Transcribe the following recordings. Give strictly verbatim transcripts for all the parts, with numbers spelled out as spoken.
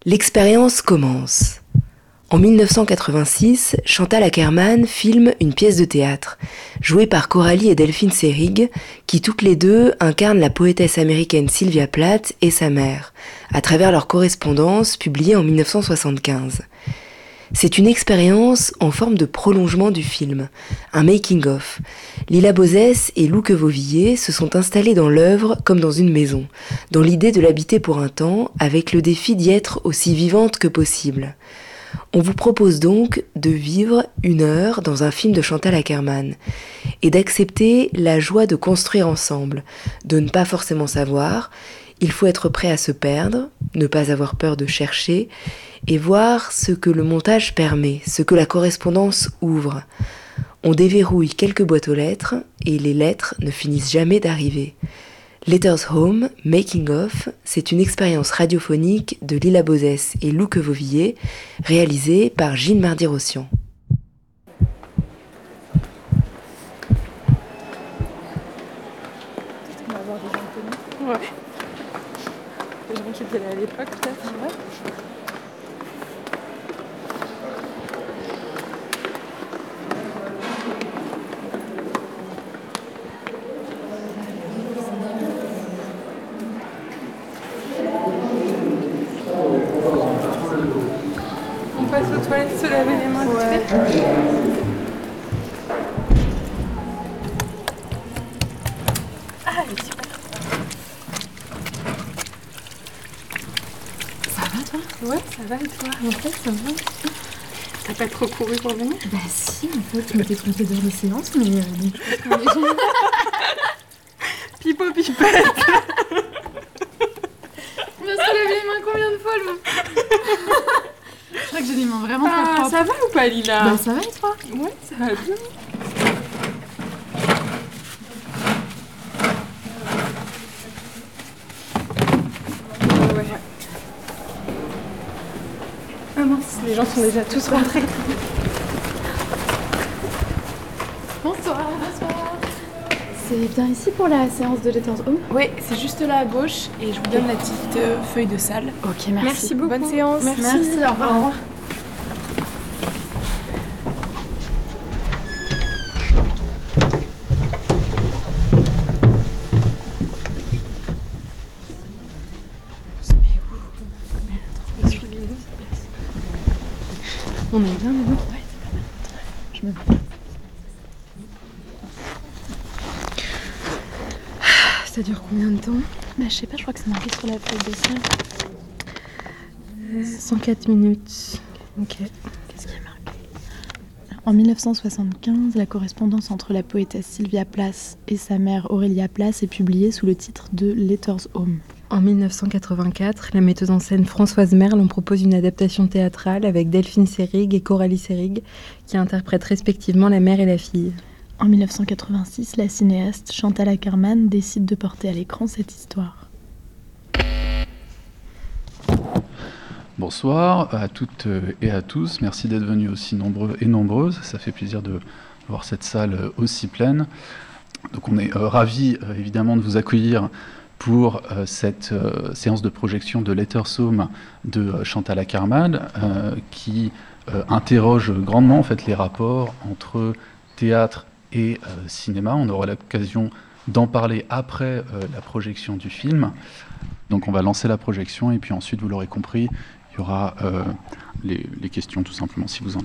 L'expérience commence. En dix-neuf cent quatre-vingt-six, Chantal Akerman filme une pièce de théâtre, jouée par Coralie et Delphine Seyrig, qui toutes les deux incarnent la poétesse américaine Sylvia Plath et sa mère, à travers leur correspondance publiée en dix-neuf cent soixante-quinze. C'est une expérience en forme de prolongement du film, un making-of. Lila Bozès et Lou Quevauvilliers se sont installés dans l'œuvre comme dans une maison, dans l'idée de l'habiter pour un temps, avec le défi d'y être aussi vivante que possible. On vous propose donc de vivre une heure dans un film de Chantal Akerman et d'accepter la joie de construire ensemble, de ne pas forcément savoir. Il faut être prêt à se perdre, ne pas avoir peur de chercher et voir ce que le montage permet, ce que la correspondance ouvre. On déverrouille quelques boîtes aux lettres et les lettres ne finissent jamais d'arriver. Letters Home, Making of, c'est une expérience radiophonique de Lila Bozès et Lou Quevauvilliers, réalisée par Gilles Mardy-Rossian. On va avoir des gens connus. Ouais. Des gens qui étaient là à l'époque, peut-être. Ouais. On passe aux toilettes se laver les mains. Ouais. Ah, elle est super. Ça va toi ? Ouais, ça va et toi ? En fait, ça va. T'as pas trop couru pour venir ? Bah si, en fait, je m'étais trompée d'heure de séance, mais euh, donc je pense qu'on est déjà... Pipo pipette. On va se laver les mains combien de fois, le... Je crois que j'ai des mains vraiment Ah, pas propres. ça va ou pas, Lila ? Bah ça va et toi ? Ouais, ça va bien. Ouais. Ah mince, les gens sont déjà tous rentrés. Bonsoir, bonsoir. C'est bien ici pour la séance de Letters Home ? Oui, c'est juste là à gauche et je vous donne la petite euh, feuille de salle. Ok, merci. Merci beaucoup. Bonne séance. Merci, merci, au revoir. Au revoir. On est bien, les deux ? Ouais, c'est pas mal. Je me... Ça dure combien de temps ? Bah, je sais pas, je crois que c'est marqué sur la feuille de salle. Euh, cent quatre minutes. Ok. Qu'est-ce qui est marqué ? En dix-neuf cent soixante-quinze, la correspondance entre la poétesse Sylvia Plath et sa mère Aurélia Plath est publiée sous le titre de Letters Home. En dix-neuf cent quatre-vingt-quatre, la metteuse en scène Françoise Merle en propose une adaptation théâtrale avec Delphine Seyrig et Coralie Seyrig qui interprètent respectivement la mère et la fille. En dix-neuf cent quatre-vingt-six, la cinéaste Chantal Akerman décide de porter à l'écran cette histoire. Bonsoir à toutes et à tous. Merci d'être venus aussi nombreux et nombreuses. Ça fait plaisir de voir cette salle aussi pleine. Donc on est euh, ravis euh, évidemment de vous accueillir pour euh, cette euh, séance de projection de Letters Home de euh, Chantal Akerman euh, qui euh, interroge grandement en fait, les rapports entre théâtre et euh, cinéma. On aura l'occasion d'en parler après euh, la projection du film. Donc on va lancer la projection et puis ensuite, vous l'aurez compris, il y aura euh, les, les questions tout simplement si vous en avez.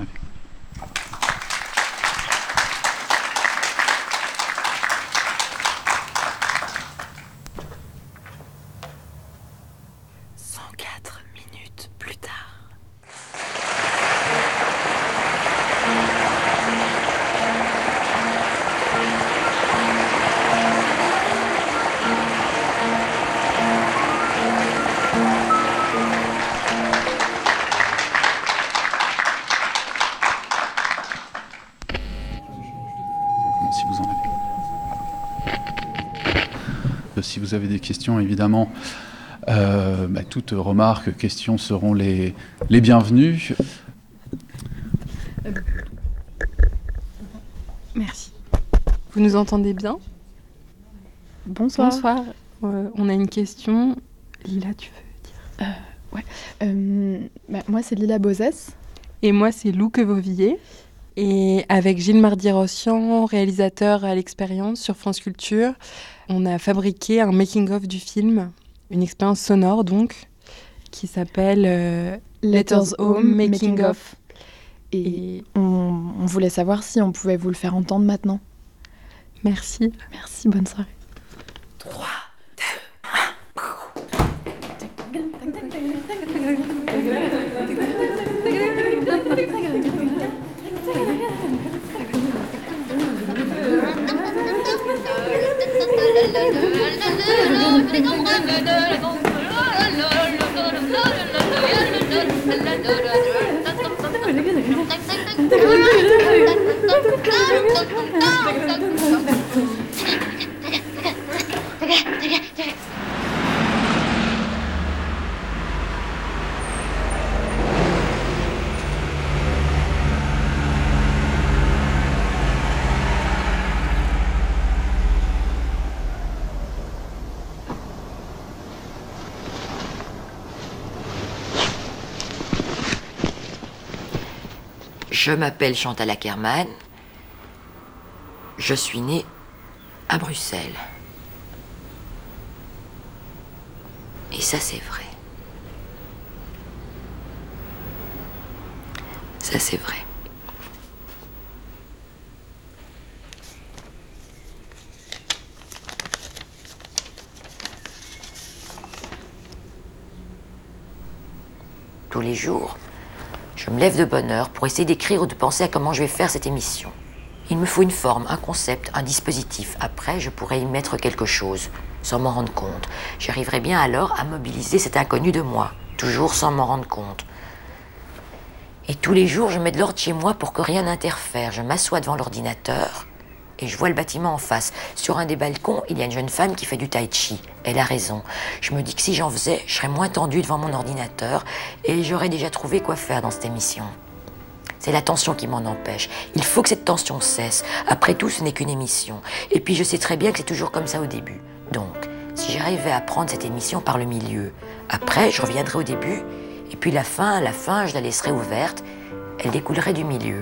cent quatre minutes plus tard. Si vous en avez. Si vous avez des questions, évidemment, euh, bah, toutes remarques, questions seront les, les bienvenues. Merci. Vous nous entendez bien ? Bonsoir. Bonsoir. Euh, on a une question. Lila, tu veux dire ? Euh, ouais. Euh, bah, moi, c'est Lila Bozès. Et moi, c'est Lou Quevauvilliers. Et avec Gilles Mardy-Rossian, réalisateur à l'expérience sur France Culture, on a fabriqué un making-of du film, une expérience sonore donc, qui s'appelle euh, Letters Home Making of. Et, Et on, on voulait savoir si on pouvait vous le faire entendre maintenant. Merci. Merci, bonne soirée. trois, Je m'appelle Chantal Akerman. Je suis née à Bruxelles. Et ça, c'est vrai. Ça, c'est vrai. Tous les jours, je me lève de bonne heure pour essayer d'écrire ou de penser à comment je vais faire cette émission. Il me faut une forme, un concept, un dispositif. Après, je pourrais y mettre quelque chose, sans m'en rendre compte. J'arriverai bien alors à mobiliser cet inconnu de moi, toujours sans m'en rendre compte. Et tous les jours, je mets de l'ordre chez moi pour que rien n'interfère. Je m'assois devant l'ordinateur et je vois le bâtiment en face. Sur un des balcons, il y a une jeune femme qui fait du tai chi. Elle a raison. Je me dis que si j'en faisais, je serais moins tendue devant mon ordinateur et j'aurais déjà trouvé quoi faire dans cette émission. C'est la tension qui m'en empêche. Il faut que cette tension cesse. Après tout, ce n'est qu'une émission. Et puis je sais très bien que c'est toujours comme ça au début. Donc, si j'arrivais à prendre cette émission par le milieu, après, je reviendrai au début, et puis la fin, la fin, je la laisserai ouverte. Elle découlerait du milieu.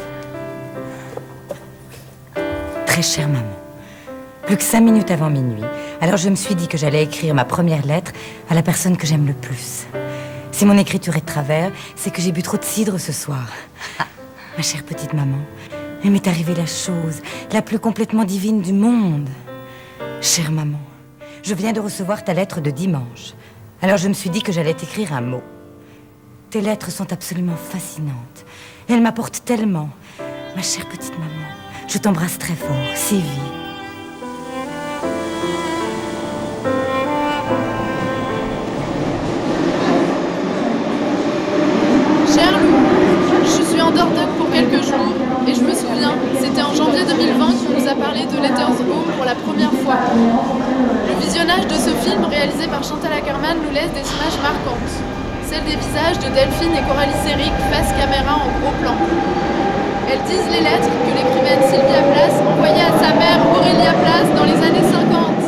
Très chère maman, plus que cinq minutes avant minuit, alors je me suis dit que j'allais écrire ma première lettre à la personne que j'aime le plus. Si mon écriture est de travers, c'est que j'ai bu trop de cidre ce soir. Ma chère petite maman, il m'est arrivé la chose la plus complètement divine du monde. Chère maman, je viens de recevoir ta lettre de dimanche. Alors je me suis dit que j'allais t'écrire un mot. Tes lettres sont absolument fascinantes. Elles m'apportent tellement. Ma chère petite maman, je t'embrasse très fort, Sylvie. Cher Lou, je suis en Dordogne pour quelques jours et je me souviens, c'était en janvier deux mille vingt qu'on nous a parlé de Letters Home pour la première fois. Le visionnage de ce film réalisé par Chantal Akerman nous laisse des images marquantes. Celles des visages de Delphine et Coralie Seyrig face caméra en gros plan. Elles disent les lettres que l'écrivaine Sylvia Plath envoyait à sa mère Aurélia Plath dans les années cinquante.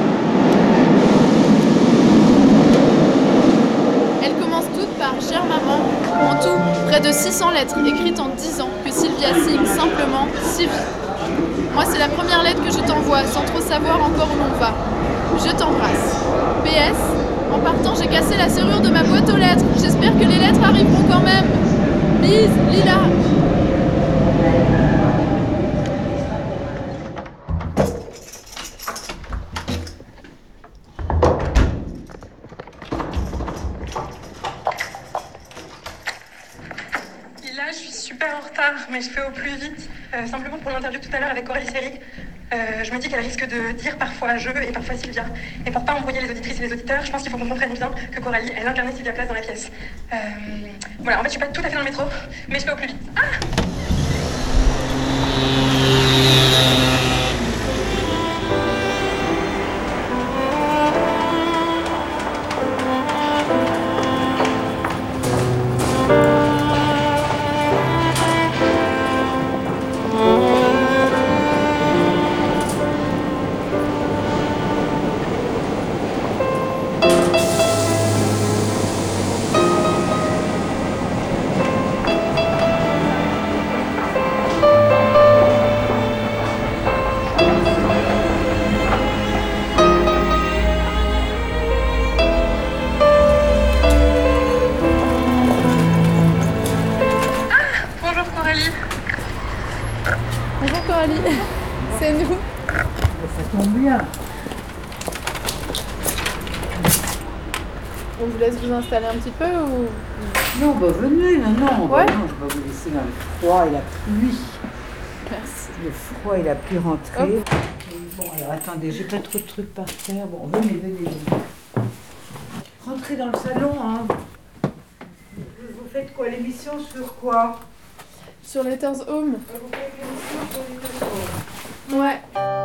Elles commencent toutes par « Chère maman », en tout, près de six cents lettres écrites en dix ans que Sylvia signe simplement « Sylvie ». Moi, c'est la première lettre que je t'envoie, sans trop savoir encore où l'on va. Je t'embrasse. P S. En partant, j'ai cassé la serrure de ma boîte aux lettres. J'espère que les lettres arriveront quand même. Bise, Lila. Lila, je suis super en retard, mais je fais au plus vite. Euh, simplement pour l'interview tout à l'heure avec Coralie Seyrig. Euh, je me dis qu'elle risque de dire parfois je et parfois Sylvia. Et pour pas embrouiller les auditrices et les auditeurs, je pense qu'il faut qu'on comprenne bien que Coralie, elle incarnait Sylvia Plath dans la pièce. Euh, voilà, en fait, je suis pas tout à fait dans le métro, mais je fais au plus vite. Ah! Coralie. C'est nous. Ça tombe bien. On vous laisse vous installer un petit peu ou... Non, bah venez, non, non. Ouais. Bah, non, je vais vous laisser dans le froid et la pluie. Merci. Le froid et la pluie rentrée. Hop. Bon, alors attendez, j'ai pas trop de trucs par terre. Bon, venez, venez, venez. Rentrez dans le salon, hein. Vous faites quoi, l'émission sur quoi? Sur Letters Home. Vous faites l'émission sur les Letters Home. Ouais.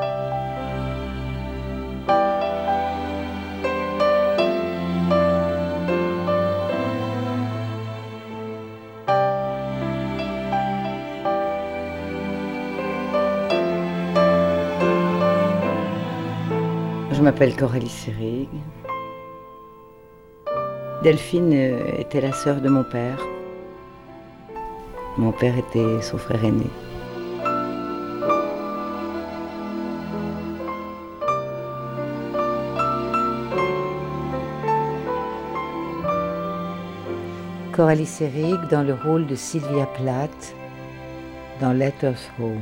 Je m'appelle Coralie Sérig. Delphine était la sœur de mon père. Mon père était son frère aîné. Coralie Sérig dans le rôle de Sylvia Plath dans Letters Home.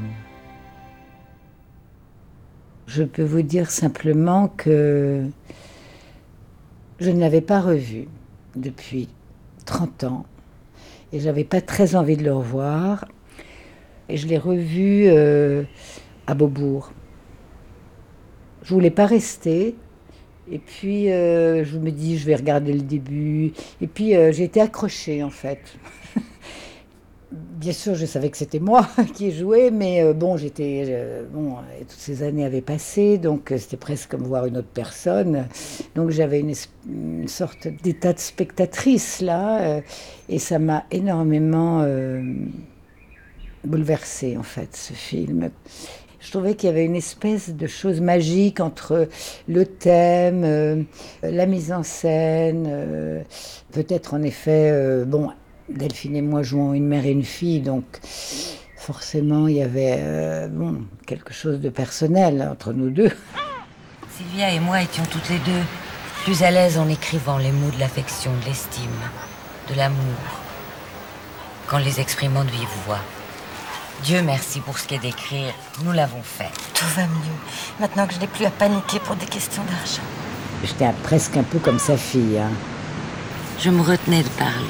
Je peux vous dire simplement que je ne l'avais pas revu depuis trente ans et j'avais pas très envie de le revoir. Et je l'ai revu euh, à Beaubourg. Je voulais pas rester et puis euh, je me dis je vais regarder le début et puis euh, j'ai été accrochée en fait. Bien sûr, je savais que c'était moi qui jouais, mais euh, bon, j'étais euh, bon, toutes ces années avaient passé, donc euh, c'était presque comme voir une autre personne. Donc j'avais une, une sorte d'état de spectatrice là, euh, et ça m'a énormément euh, bouleversée en fait, ce film. Je trouvais qu'il y avait une espèce de chose magique entre le thème, euh, la mise en scène, euh, peut-être en effet, euh, bon. Delphine et moi jouons une mère et une fille, donc forcément il y avait euh, bon, quelque chose de personnel entre nous deux. Sylvia et moi étions toutes les deux plus à l'aise en écrivant les mots de l'affection, de l'estime, de l'amour, qu'en les exprimant de vive voix. Dieu merci pour ce qui est d'écrire, nous l'avons fait. Tout va mieux, maintenant que je n'ai plus à paniquer pour des questions d'argent. J'étais presque un peu comme sa fille. Hein. Je me retenais de parler.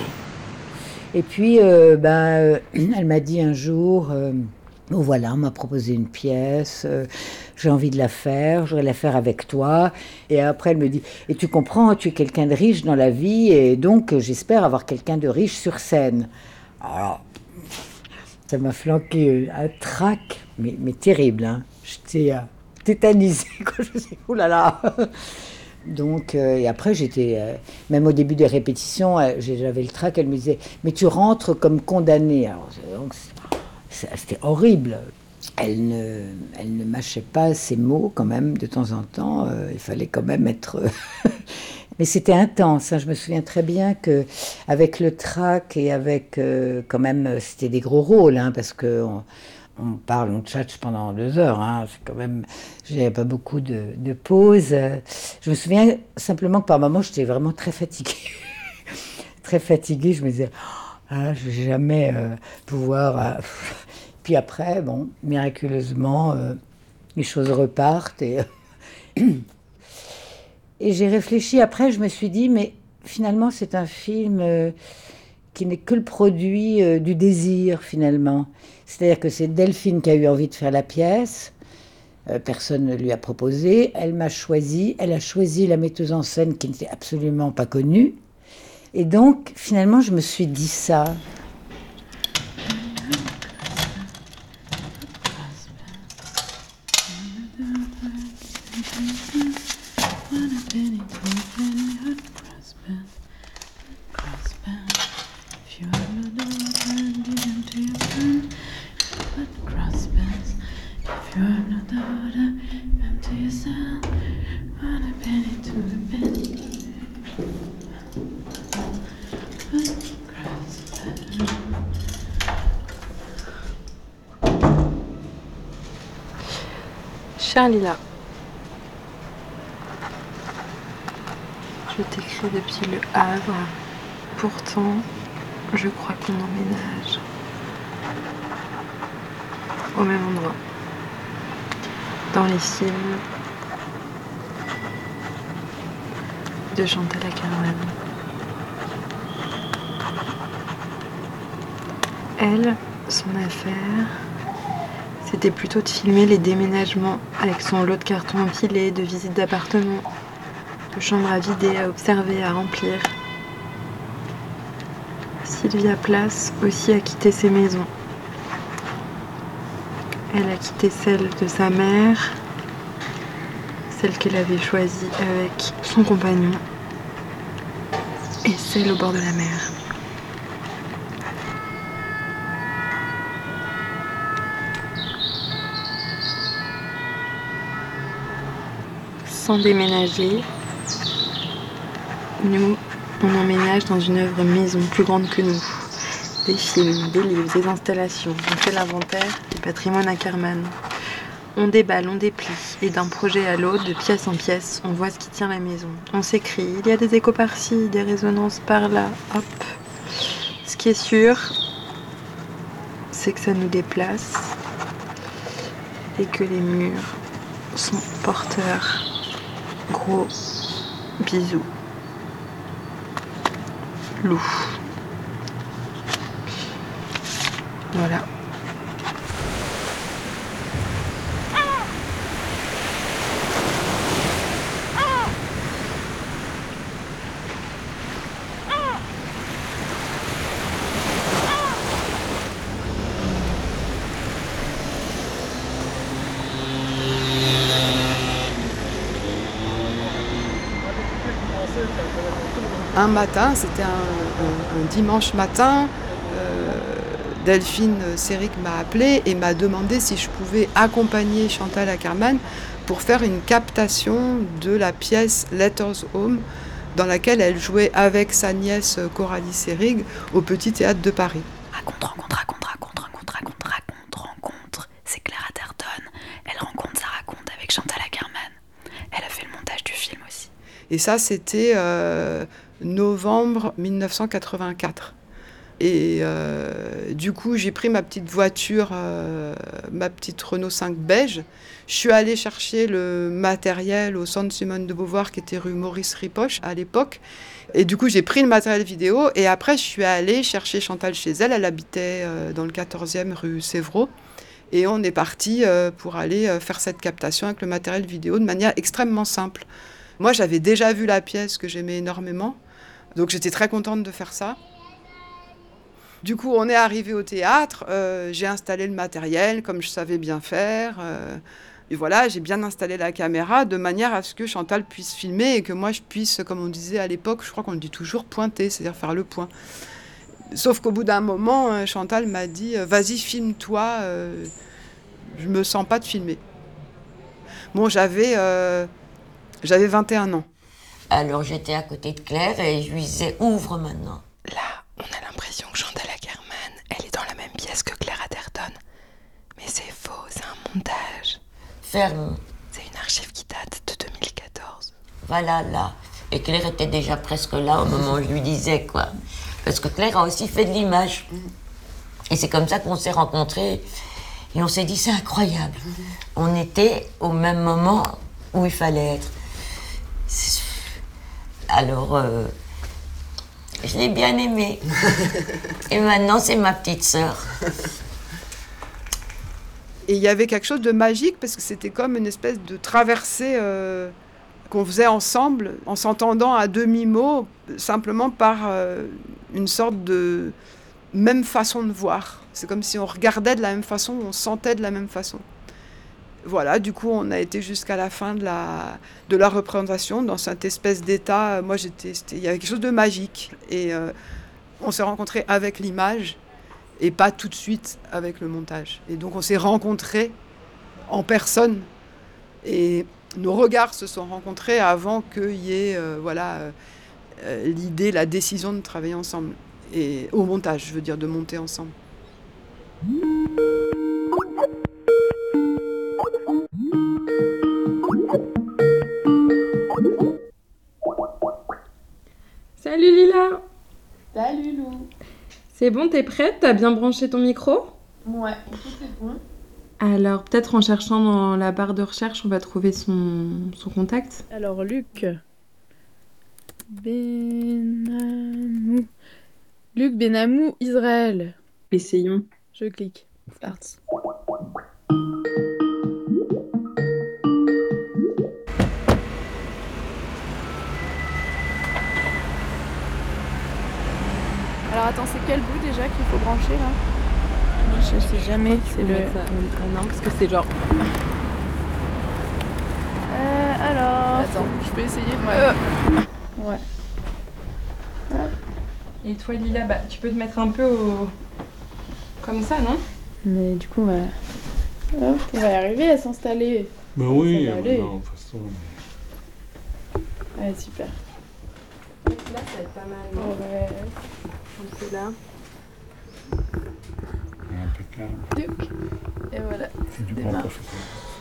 Et puis, euh, bah, euh, elle m'a dit un jour, euh, oh voilà, on m'a proposé une pièce, euh, j'ai envie de la faire, je voudrais la faire avec toi. Et après, elle me dit, et tu comprends, tu es quelqu'un de riche dans la vie, et donc euh, j'espère avoir quelqu'un de riche sur scène. Alors, ça m'a flanqué un trac, mais, mais terrible, hein. J'étais euh, tétanisée, quoi. Je me suis dit, oh là là. Donc, euh, et après, j'étais, euh, même au début des répétitions, euh, j'avais le trac, elle me disait, mais tu rentres comme condamnée. Alors, donc, c'était horrible. Elle ne, elle ne mâchait pas ses mots quand même de temps en temps, euh, il fallait quand même être... mais c'était intense, hein. Je me souviens très bien qu'avec le trac et avec euh, quand même, c'était des gros rôles, hein, parce que... On, On parle, on tchatche pendant deux heures, hein. C'est quand même... J'avais pas beaucoup de, de pauses. Je me souviens simplement que par moments, j'étais vraiment très fatiguée. très fatiguée, je me disais, ah, je vais jamais euh, pouvoir... Euh... Puis après, bon, miraculeusement, euh, les choses repartent. Et, et j'ai réfléchi, après, je me suis dit, mais finalement, c'est un film... Euh, qui n'est que le produit euh, du désir, finalement. C'est-à-dire que c'est Delphine qui a eu envie de faire la pièce, euh, personne ne lui a proposé, elle m'a choisi, elle a choisi la metteuse en scène qui n'était absolument pas connue, et donc, finalement, je me suis dit ça. Chère Lila, je t'écris depuis le Havre. Pourtant, je crois qu'on emménage au même endroit. dans les films de Chantal Akerman. Elle, son affaire, c'était plutôt de filmer les déménagements avec son lot de cartons empilés, de visites d'appartements, de chambres à vider, à observer, à remplir. Sylvia Plath aussi a quitté ses maisons. Elle a quitté celle de sa mère, celle qu'elle avait choisie avec son compagnon, et celle au bord de la mer. Sans déménager, nous, on emménage dans une œuvre maison plus grande que nous. Des films, des livres, des installations. On fait l'inventaire du patrimoine Akerman. On déballe, on déplie, et d'un projet à l'autre, de pièce en pièce, on voit ce qui tient la maison. On s'écrit, il y a des échos par-ci, des résonances par-là, hop. Ce qui est sûr, c'est que ça nous déplace et que les murs sont porteurs. Gros bisous. Lou. Voilà. Un matin, c'était un, un, un dimanche matin, euh, Delphine Seyrig m'a appelée et m'a demandé si je pouvais accompagner Chantal Akerman pour faire une captation de la pièce Letters Home, dans laquelle elle jouait avec sa nièce Coralie Seyrig au Petit Théâtre de Paris. Raconte, raconte, raconte, raconte, raconte, raconte, raconte, rencontre. C'est Claire Atherton. Elle rencontre, ça raconte avec Chantal Akerman. Elle a fait le montage du film aussi. Et ça, c'était euh, novembre dix-neuf cent quatre-vingt-quatre. Et euh, du coup, j'ai pris ma petite voiture, euh, ma petite Renault cinq beige. Je suis allée chercher le matériel au centre Simone de Beauvoir, qui était rue Maurice Ripoche à l'époque. Et du coup, j'ai pris le matériel vidéo. Et après, je suis allée chercher Chantal chez elle. Elle habitait euh, dans le quatorzième rue Sévraud. Et on est parti euh, pour aller euh, faire cette captation avec le matériel vidéo de manière extrêmement simple. Moi, j'avais déjà vu la pièce que j'aimais énormément. Donc, j'étais très contente de faire ça. Du coup, on est arrivé au théâtre, euh, j'ai installé le matériel comme je savais bien faire. Euh, et voilà, j'ai bien installé la caméra de manière à ce que Chantal puisse filmer et que moi je puisse, comme on disait à l'époque, je crois qu'on le dit toujours, pointer, c'est-à-dire faire le point. Sauf qu'au bout d'un moment, Chantal m'a dit « Vas-y, filme-toi, euh, je me sens pas de filmer ». Bon, j'avais, euh, j'avais vingt et un ans. Alors j'étais à côté de Claire et je lui disais « Ouvre maintenant ». Là, on a l'impression que Chantal Akerman, elle est dans la même pièce que Claire Atherton. Mais c'est faux, c'est un montage. Ferme. C'est une archive qui date de deux mille quatorze. Voilà, là. Et Claire était déjà presque là au moment où je lui disais, quoi. Parce que Claire a aussi fait de l'image. Et c'est comme ça qu'on s'est rencontrés. Et on s'est dit, c'est incroyable. On était au même moment où il fallait être. Alors... Euh... Je l'ai bien aimée. Et maintenant, c'est ma petite sœur. Et il y avait quelque chose de magique parce que c'était comme une espèce de traversée euh, qu'on faisait ensemble, en s'entendant à demi-mot, simplement par euh, une sorte de même façon de voir. C'est comme si on regardait de la même façon, on sentait de la même façon. Voilà, du coup, on a été jusqu'à la fin de la, de la représentation, dans cette espèce d'état. Moi, j'étais, il y avait quelque chose de magique. Et euh, on s'est rencontrés avec l'image et pas tout de suite avec le montage. Et donc, on s'est rencontrés en personne. Et nos regards se sont rencontrés avant qu'il y ait euh, voilà, euh, l'idée, la décision de travailler ensemble. Et au montage, je veux dire, de monter ensemble. Salut Lila. Salut Lou. C'est bon, t'es prête? T'as bien branché ton micro? Ouais, tout est bon. Alors, peut-être en cherchant dans la barre de recherche, on va trouver son, son contact. Alors, Luc Benamou. Luc Benamou, Israël. Essayons. Je clique. Start. Alors attends, c'est quel bout déjà qu'il faut brancher là? Je sais jamais, c'est le... Non, parce que c'est genre... Euh, alors... Attends, je peux essayer. Ouais. Ouais. Hop. Et toi, Lila, bah, tu peux te mettre un peu au... comme ça, non? Mais du coup, on va... Hop, on va y arriver à s'installer. Bah oui, ça va aller. non, de toute façon... Ouais, super. Là, ça va être pas mal, non? Ouais. Un peu là. Impeccable. Luc. Et voilà. C'est du grand professeur.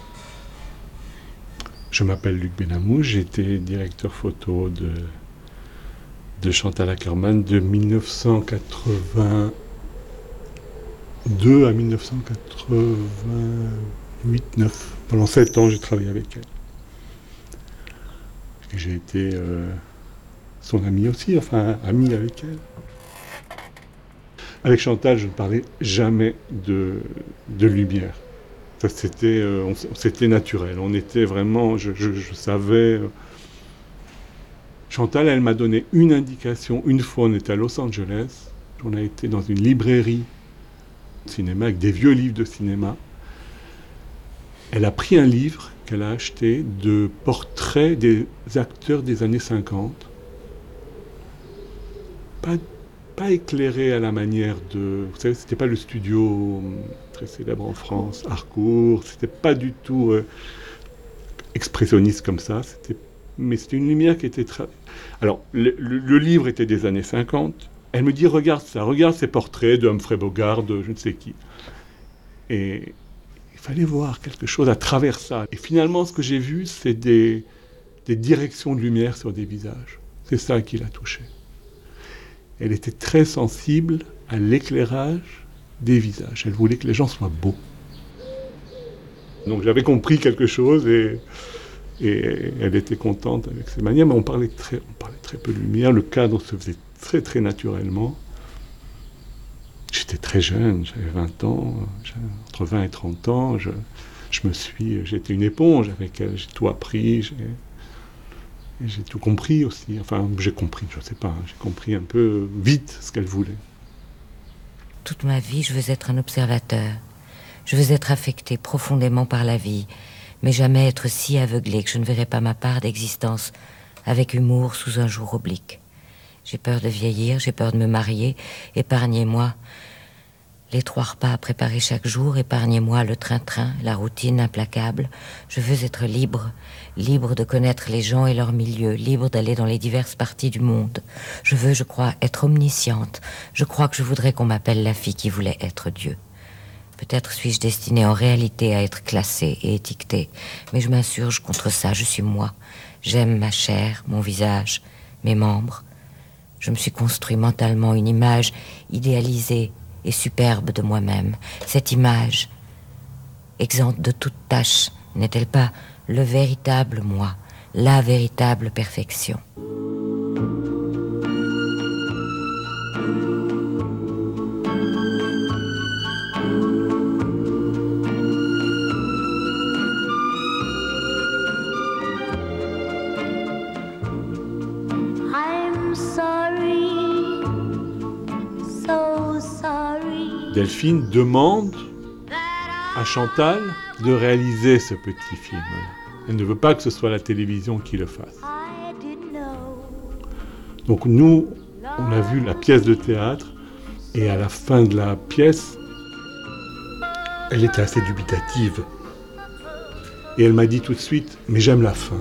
Je m'appelle Luc Benamou, j'ai été directeur photo de, de Chantal Akerman de mille neuf cent quatre-vingt-deux à mille neuf cent quatre-vingt-huit neuf. Pendant sept ans, j'ai travaillé avec elle. Et j'ai été euh, son ami aussi, enfin ami avec elle. Avec Chantal, je ne parlais jamais de, de lumière. Ça, c'était, euh, on, c'était naturel. On était vraiment, je, je, je savais. Euh... Chantal, elle m'a donné une indication. Une fois, on était à Los Angeles. On a été dans une librairie de cinéma avec des vieux livres de cinéma. Elle a pris un livre qu'elle a acheté de portraits des acteurs des années cinquante. Pas Pas éclairé à la manière de... Vous savez, c'était pas le studio très célèbre en France, Harcourt, c'était pas du tout euh, expressionniste comme ça, c'était... mais c'était une lumière qui était très... Alors, le, le, le livre était des années cinquante, elle me dit, regarde ça, regarde ces portraits de Humphrey Bogart, de je ne sais qui. Et il fallait voir quelque chose à travers ça. Et finalement, ce que j'ai vu, c'est des, des directions de lumière sur des visages. C'est ça qui l'a touché. Elle était très sensible à l'éclairage des visages. Elle voulait que les gens soient beaux. Donc j'avais compris quelque chose et, et elle était contente avec ses manières, mais on parlait, très, on parlait très peu de lumière. Le cadre se faisait très très naturellement. J'étais très jeune, j'avais vingt ans, entre vingt et trente ans. Je, je me suis, j'étais une éponge avec elle, j'ai tout appris. J'ai, Et j'ai tout compris aussi, enfin j'ai compris, je ne sais pas, j'ai compris un peu vite ce qu'elle voulait. Toute ma vie, je veux être un observateur. Je veux être affecté profondément par la vie, mais jamais être si aveuglé que je ne verrai pas ma part d'existence avec humour sous un jour oblique. J'ai peur de vieillir, j'ai peur de me marier, épargnez-moi les trois repas à préparer chaque jour, épargnez-moi le train-train, la routine implacable. Je veux être libre, libre de connaître les gens et leur milieu, libre d'aller dans les diverses parties du monde. Je veux, je crois, être omnisciente. Je crois que je voudrais qu'on m'appelle la fille qui voulait être Dieu. Peut-être suis-je destinée en réalité à être classée et étiquetée, mais je m'insurge contre ça, je suis moi. J'aime ma chair, mon visage, mes membres. Je me suis construit mentalement une image idéalisée et superbe de moi-même. Cette image, exempte de toute tâche, n'est-elle pas le véritable moi, la véritable perfection? Delphine demande à Chantal de réaliser ce petit film. Elle ne veut pas que ce soit la télévision qui le fasse. Donc nous, on a vu la pièce de théâtre et à la fin de la pièce, elle était assez dubitative. Et elle m'a dit tout de suite, mais j'aime la fin.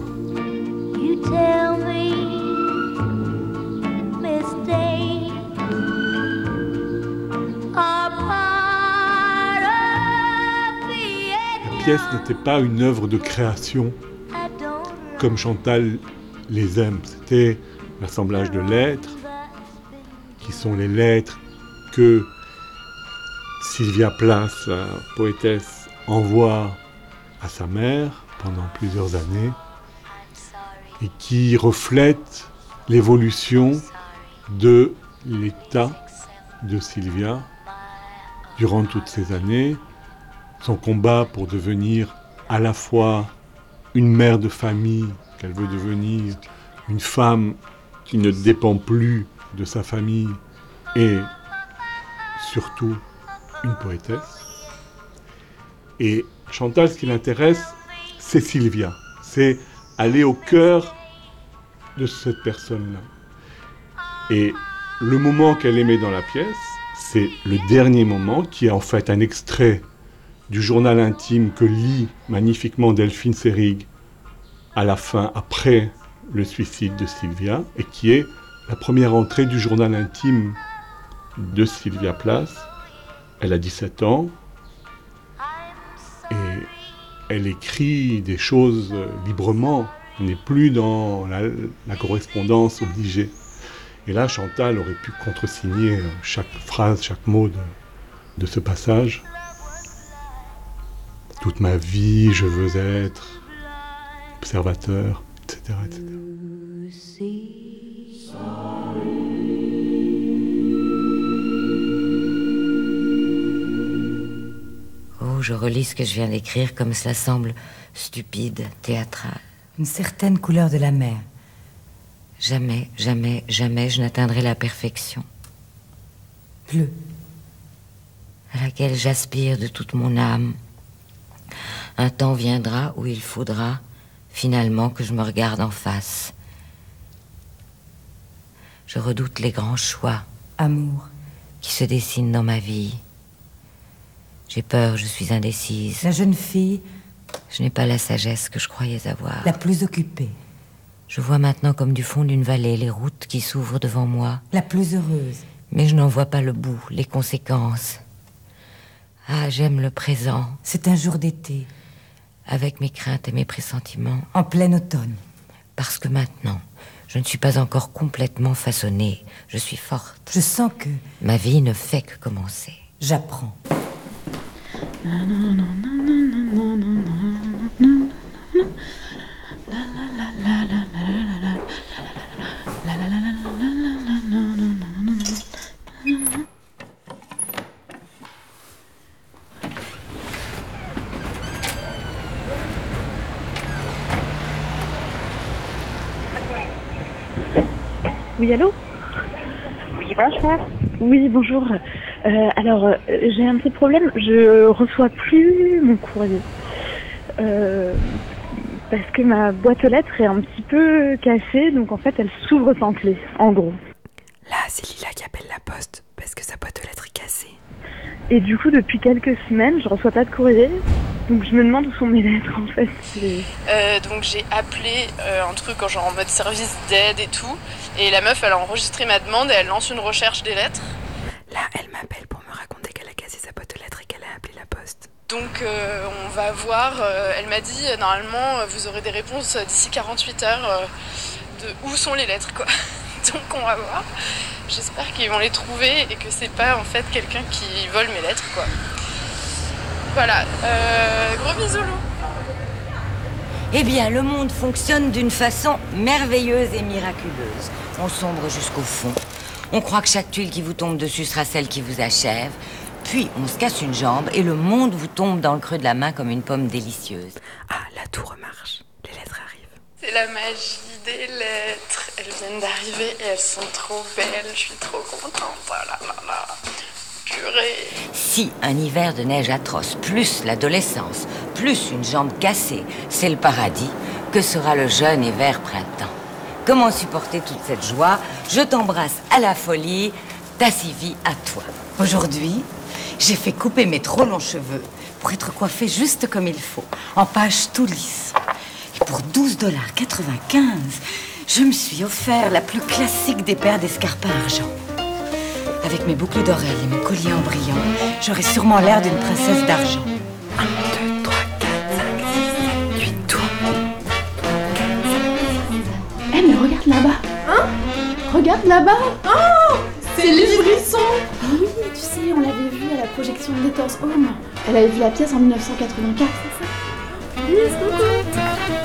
La pièce n'était pas une œuvre de création comme Chantal les aime. C'était l'assemblage de lettres, qui sont les lettres que Sylvia Plath, la poétesse, envoie à sa mère pendant plusieurs années et qui reflète l'évolution de l'état de Sylvia durant toutes ces années, son combat pour devenir à la fois une mère de famille, qu'elle veut devenir une femme qui ne dépend plus de sa famille et surtout une poétesse. Et Chantal, ce qui l'intéresse, c'est Sylvia. C'est aller au cœur de cette personne-là. Et le moment qu'elle émet dans la pièce, c'est le dernier moment, qui est en fait un extrait du journal intime que lit magnifiquement Delphine Seyrig à la fin, après le suicide de Sylvia, et qui est la première entrée du journal intime de Sylvia Plath. Elle a dix-sept ans, et elle écrit des choses librement. On n'est plus dans la, la correspondance obligée. Et là, Chantal aurait pu contresigner chaque phrase, chaque mot de, de ce passage. Toute ma vie, je veux être observateur, et cetera, et cetera. Oh, je relis ce que je viens d'écrire comme cela semble stupide, théâtral. Une certaine couleur de la mer. Jamais, jamais, jamais je n'atteindrai la perfection. Bleu. À laquelle j'aspire de toute mon âme. Un temps viendra où il faudra finalement que je me regarde en face. Je redoute les grands choix. Amour. Qui se dessinent dans ma vie. J'ai peur, je suis indécise. La jeune fille. Je n'ai pas la sagesse que je croyais avoir. La plus occupée. Je vois maintenant comme du fond d'une vallée les routes qui s'ouvrent devant moi. La plus heureuse. Mais je n'en vois pas le bout, les conséquences. Ah, j'aime le présent. C'est un jour d'été. Avec mes craintes et mes pressentiments. En plein automne. Parce que maintenant, je ne suis pas encore complètement façonnée. Je suis forte. Je sens que... ma vie ne fait que commencer. J'apprends. Oui, allô? Oui, bonjour. Oui, bonjour. Euh, alors, euh, j'ai un petit problème. Je reçois plus mon courrier. Euh, parce que ma boîte aux lettres est un petit peu cassée, donc en fait, elle s'ouvre sans clé, en gros. Là, c'est Lila qui appelle la poste, parce que sa boîte aux lettres est cassée. Et du coup, depuis quelques semaines, je reçois pas de courrier. Donc je me demande où sont mes lettres en fait. Euh, donc j'ai appelé euh, un truc genre en mode service d'aide et tout. Et la meuf elle a enregistré ma demande et elle lance une recherche des lettres. Là elle m'appelle pour me raconter qu'elle a cassé sa boîte aux lettres et qu'elle a appelé la poste. Donc euh, on va voir, euh, elle m'a dit euh, normalement euh, vous aurez des réponses euh, d'ici quarante-huit heures euh, de où sont les lettres quoi. Donc on va voir. J'espère qu'ils vont les trouver et que c'est pas en fait quelqu'un qui vole mes lettres quoi. Voilà, euh, gros bisous Lou. Eh bien, le monde fonctionne d'une façon merveilleuse et miraculeuse. On sombre jusqu'au fond. On croit que chaque tuile qui vous tombe dessus sera celle qui vous achève. Puis, on se casse une jambe et le monde vous tombe dans le creux de la main comme une pomme délicieuse. Ah, la tour remarche. Les lettres arrivent. C'est la magie des lettres. Elles viennent d'arriver et elles sont trop belles. Je suis trop contente. Oh là là là. Purée. Si un hiver de neige atroce, plus l'adolescence, plus une jambe cassée, c'est le paradis, que sera le jeune et vert printemps? Comment supporter toute cette joie? Je t'embrasse à la folie, ta Sylvie à toi. Aujourd'hui, j'ai fait couper mes trop longs cheveux pour être coiffée juste comme il faut, en page tout lisse. Et pour douze dollars quatre-vingt-quinze, je me suis offert la plus classique des paires d'escarpins argent. Avec mes boucles d'oreilles et mon collier en brillant, j'aurais sûrement l'air d'une princesse d'argent. un, deux, trois, quatre, cinq, six, sept, huit, tours. Eh mais regarde là-bas. Hein? Regarde là-bas. Oh, c'est c'est Lily Brisson. Oui, tu sais, on l'avait vue à la projection de Letters Home. Elle avait vu la pièce en mille neuf cent quatre-vingt-quatre, c'est ça? Oui, c'est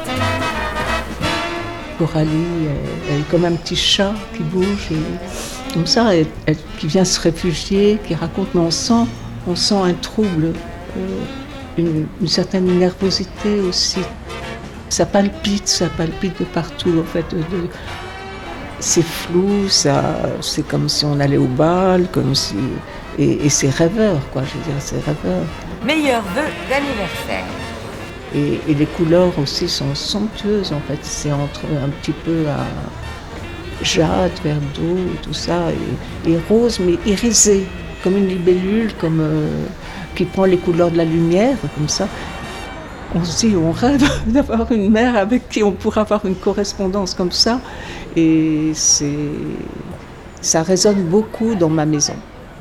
Coralie, elle, elle est comme un petit chat qui bouge, et comme ça, elle, elle, qui vient se réfugier, qui raconte, mais on sent, on sent un trouble, euh, une, une certaine nervosité aussi. Ça palpite, ça palpite de partout, en fait. De, de, c'est flou, ça, c'est comme si on allait au bal, comme si, et, et c'est rêveur, quoi. Je veux dire, c'est rêveur. Meilleurs vœux d'anniversaire. Et, et les couleurs aussi sont somptueuses, en fait. C'est entre un petit peu à jade, vert d'eau, tout ça, et, et rose, mais irisé, comme une libellule, comme euh, qui prend les couleurs de la lumière, comme ça. On se dit, on rêve d'avoir une mère avec qui on pourra avoir une correspondance comme ça, et c'est, ça résonne beaucoup dans ma maison.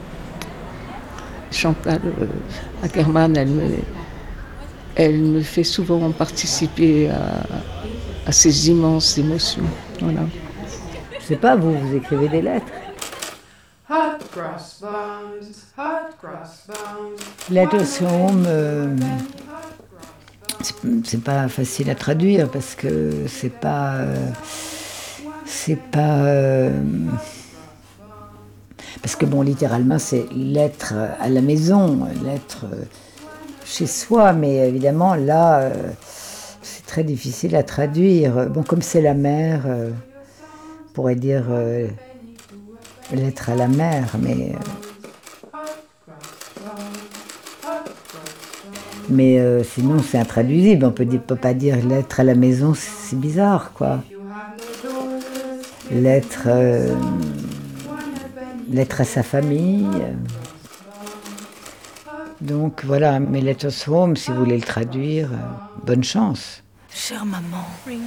Chantal euh, Akerman, elle me Elle me fait souvent participer à, à ces immenses émotions. Voilà. Je sais pas, vous, vous écrivez des lettres. Hot cross buns, hot cross buns. Letters Home, euh, c'est, c'est pas facile à traduire parce que c'est pas, euh, c'est pas, euh, parce que bon, littéralement, c'est lettre à la maison, lettre chez soi, mais évidemment là, euh, c'est très difficile à traduire. Bon, comme c'est la mer, euh, on pourrait dire euh, lettre à la mer, mais euh, mais euh, sinon c'est intraduisible. On peut, dire, peut pas dire lettre à la maison, c'est bizarre, quoi. Lettre, euh, lettre à sa famille. Donc voilà, mes Letters Home, si vous voulez le traduire, euh, bonne chance. Chère maman,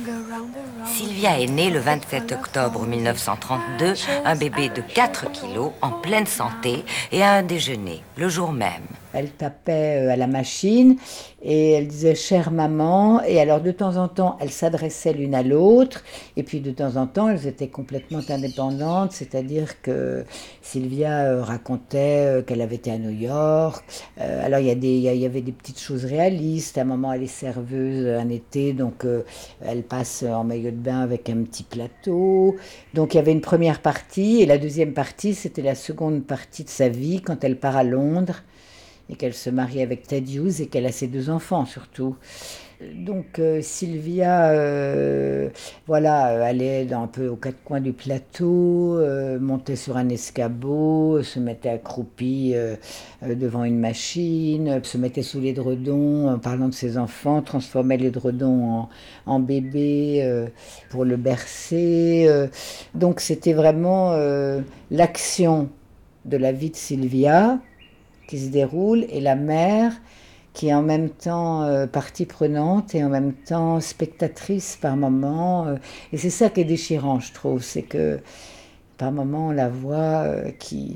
Sylvia est née le vingt-sept octobre mille neuf cent trente-deux, un bébé de quatre kilos, en pleine santé, et à un déjeuner, le jour même. Elle tapait à la machine et elle disait « chère maman » et alors de temps en temps, elles s'adressaient l'une à l'autre et puis de temps en temps, elles étaient complètement indépendantes, c'est-à-dire que Sylvia racontait qu'elle avait été à New York. Alors il y, a des, il y avait des petites choses réalistes, à un moment elle est serveuse un été, donc elle passe en maillot de bain avec un petit plateau. Donc il y avait une première partie et la deuxième partie, c'était la seconde partie de sa vie quand elle part à Londres et qu'elle se marie avec Ted Hughes et qu'elle a ses deux enfants surtout. Donc euh, Sylvia, euh, voilà, allait dans, un peu aux quatre coins du plateau, euh, montait sur un escabeau, se mettait accroupie euh, devant une machine, se mettait sous l'édredon en parlant de ses enfants, transformait l'édredon en, en bébé euh, pour le bercer. Euh. Donc c'était vraiment euh, l'action de la vie de Sylvia qui se déroule et la mère qui est en même temps euh, partie prenante et en même temps spectatrice par moments. Euh, et c'est ça qui est déchirant, je trouve, c'est que par moments on la voit euh, qui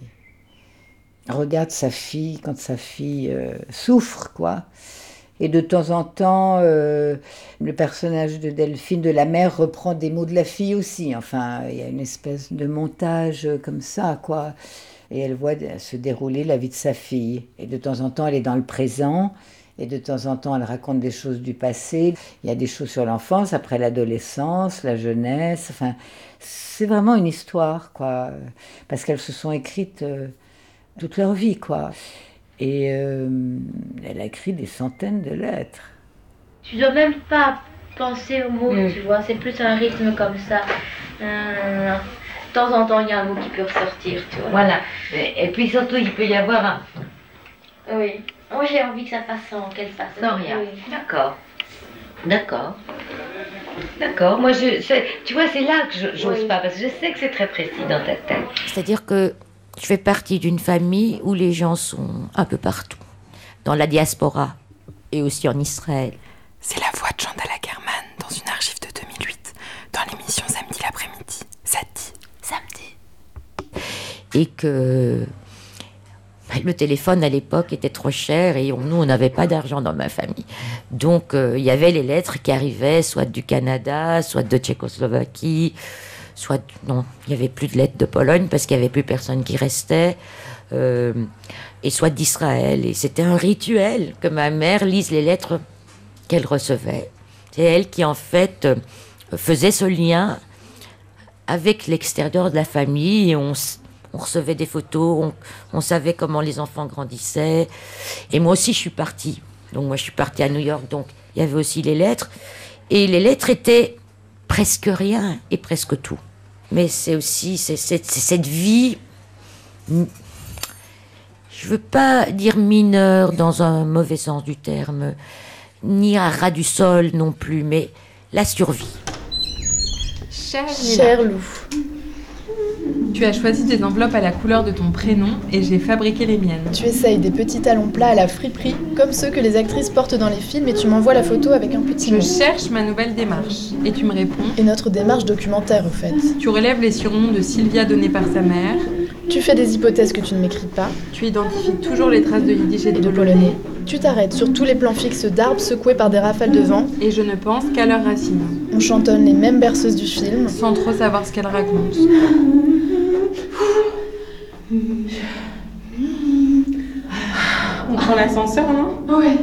regarde sa fille quand sa fille euh, souffre, quoi. Et de temps en temps, euh, le personnage de Delphine, de la mère, reprend des mots de la fille aussi. Enfin, il y a une espèce de montage comme ça, quoi. Et elle voit se dérouler la vie de sa fille. Et de temps en temps, elle est dans le présent. Et de temps en temps, elle raconte des choses du passé. Il y a des choses sur l'enfance, après l'adolescence, la jeunesse. Enfin, c'est vraiment une histoire, quoi. Parce qu'elles se sont écrites euh, toute leur vie, quoi. Et euh, elle a écrit des centaines de lettres. Tu dois même pas penser aux mots, mmh. tu vois. C'est plus un rythme comme ça. Euh... De temps en temps, il y a un mot qui peut ressortir, tu vois. Voilà. Et puis surtout, il peut y avoir un... Oui. Moi, j'ai envie que ça passe sans qu'elle fasse. Sans rien. Oui. D'accord. D'accord. D'accord. Moi, je, tu vois, c'est là que je j'ose oui. pas, parce que je sais que c'est très précis dans ta tête. C'est-à-dire que je fais partie d'une famille où les gens sont un peu partout. Dans la diaspora et aussi en Israël. C'est la voix de Chantal Akerman dans une archive de deux mille huit, dans l'émission Samedi l'après-midi. Ça dit samedi. Et que le téléphone à l'époque était trop cher et on, nous on n'avait pas d'argent dans ma famille. Donc il euh, y avait les lettres qui arrivaient soit du Canada, soit de Tchécoslovaquie, soit non, il n'y avait plus de lettres de Pologne parce qu'il n'y avait plus personne qui restait, euh, et soit d'Israël. Et c'était un rituel que ma mère lise les lettres qu'elle recevait. C'est elle qui, en fait, euh, faisait ce lien avec l'extérieur de la famille. Et on, on recevait des photos, on, on savait comment les enfants grandissaient. Et moi aussi, je suis partie. Donc moi, je suis partie à New York, donc il y avait aussi les lettres. Et les lettres étaient presque rien et presque tout. Mais c'est aussi c'est, c'est, c'est cette vie, je ne veux pas dire mineure dans un mauvais sens du terme, ni à ras du sol non plus, mais la survie. Cher, Cher Lou, tu as choisi des enveloppes à la couleur de ton prénom et j'ai fabriqué les miennes. tu essayes des petits talons plats à la friperie, comme ceux que les actrices portent dans les films, et tu m'envoies la photo avec un petit Je mot. cherche ma nouvelle démarche et tu me réponds. Et notre démarche documentaire, au fait. Tu relèves les surnoms de Sylvia donnés par sa mère. Tu fais des hypothèses que tu ne m'écris pas. Tu identifies toujours les traces de yiddish et de, Et de polonais. Tu t'arrêtes sur tous les plans fixes d'arbres secoués par des rafales de vent. Et je ne pense qu'à leurs racines. On chantonne les mêmes berceuses du film. Sans trop savoir ce qu'elles racontent. On prend l'ascenseur, non? Ouais.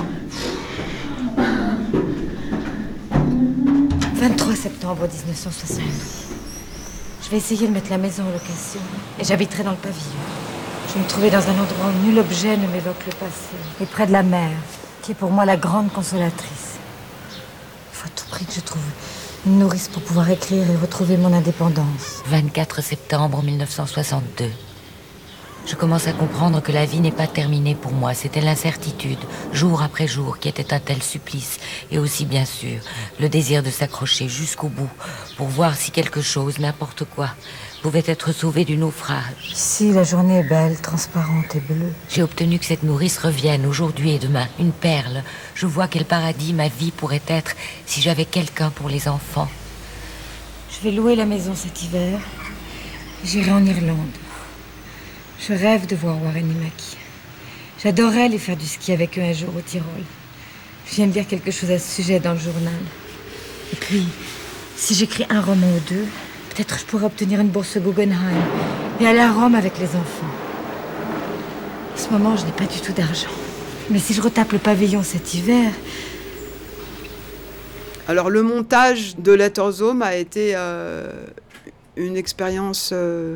vingt-trois septembre dix-neuf cent soixante-dix. Je vais essayer de mettre la maison en location et j'habiterai dans le pavillon. Je vais me trouver dans un endroit où nul objet ne m'évoque le passé et près de la mer, qui est pour moi la grande consolatrice. Il faut à tout prix que je trouve une nourrice pour pouvoir écrire et retrouver mon indépendance. vingt-quatre septembre mille neuf cent soixante-deux. Je commence à comprendre que la vie n'est pas terminée pour moi. C'était l'incertitude, jour après jour, qui était un tel supplice. Et aussi, bien sûr, le désir de s'accrocher jusqu'au bout pour voir si quelque chose, n'importe quoi, pouvait être sauvé du naufrage. Ici, la journée est belle, transparente et bleue. J'ai obtenu que cette nourrice revienne aujourd'hui et demain, une perle. Je vois quel paradis ma vie pourrait être si j'avais quelqu'un pour les enfants. Je vais louer la maison cet hiver. J'irai en Irlande. Je rêve de voir Warren et Mackie. J'adorerais aller faire du ski avec eux un jour au Tyrol. Je viens de lire quelque chose à ce sujet dans le journal. Et puis, si j'écris un roman ou deux, peut-être je pourrais obtenir une bourse Guggenheim et aller à Rome avec les enfants. En ce moment, je n'ai pas du tout d'argent. Mais si je retape le pavillon cet hiver... Alors, le montage de Letters Home a été euh, une expérience... Euh,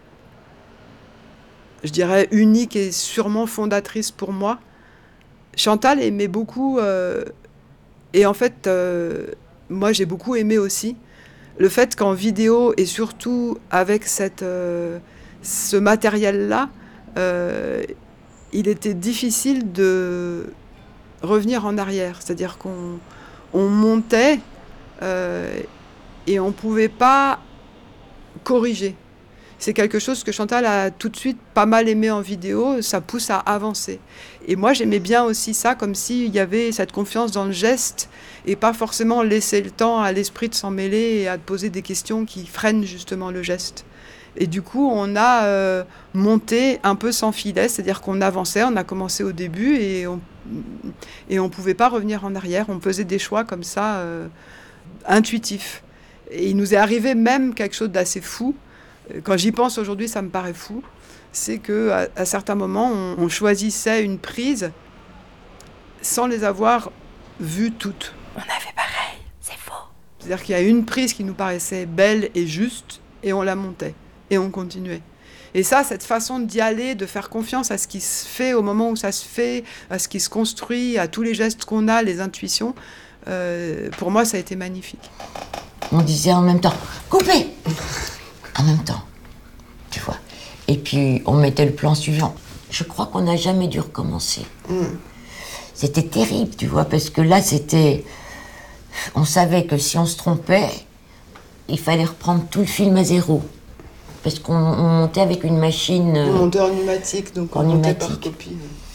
je dirais, unique et sûrement fondatrice pour moi. Chantal aimait beaucoup, euh, et en fait, euh, moi j'ai beaucoup aimé aussi, le fait qu'en vidéo, et surtout avec cette, euh, ce matériel-là, euh, il était difficile de revenir en arrière. C'est-à-dire qu'on on montait euh, et on ne pouvait pas corriger. C'est quelque chose que Chantal a tout de suite pas mal aimé en vidéo, ça pousse à avancer. Et moi, j'aimais bien aussi ça, comme s'il y avait cette confiance dans le geste et pas forcément laisser le temps à l'esprit de s'en mêler et à poser des questions qui freinent justement le geste. Et du coup, on a euh, monté un peu sans filet, c'est-à-dire qu'on avançait, on a commencé au début et on et on pouvait pas revenir en arrière, on faisait des choix comme ça, euh, intuitifs. Et il nous est arrivé même quelque chose d'assez fou. Quand j'y pense aujourd'hui, ça me paraît fou. C'est qu'à à certains moments, on, on choisissait une prise sans les avoir vues toutes. On a fait pareil, c'est faux. C'est-à-dire qu'il y a une prise qui nous paraissait belle et juste, et on la montait, et on continuait. Et ça, cette façon d'y aller, de faire confiance à ce qui se fait au moment où ça se fait, à ce qui se construit, à tous les gestes qu'on a, les intuitions, euh, pour moi, ça a été magnifique. On disait en même temps, coupez! En même temps, tu vois. Et puis, on mettait le plan suivant. Je crois qu'on n'a jamais dû recommencer. Mm. C'était terrible, tu vois, parce que là, c'était... On savait que si on se trompait, il fallait reprendre tout le film à zéro. Parce qu'on on montait avec une machine... On montait en pneumatique, donc on montait par copie.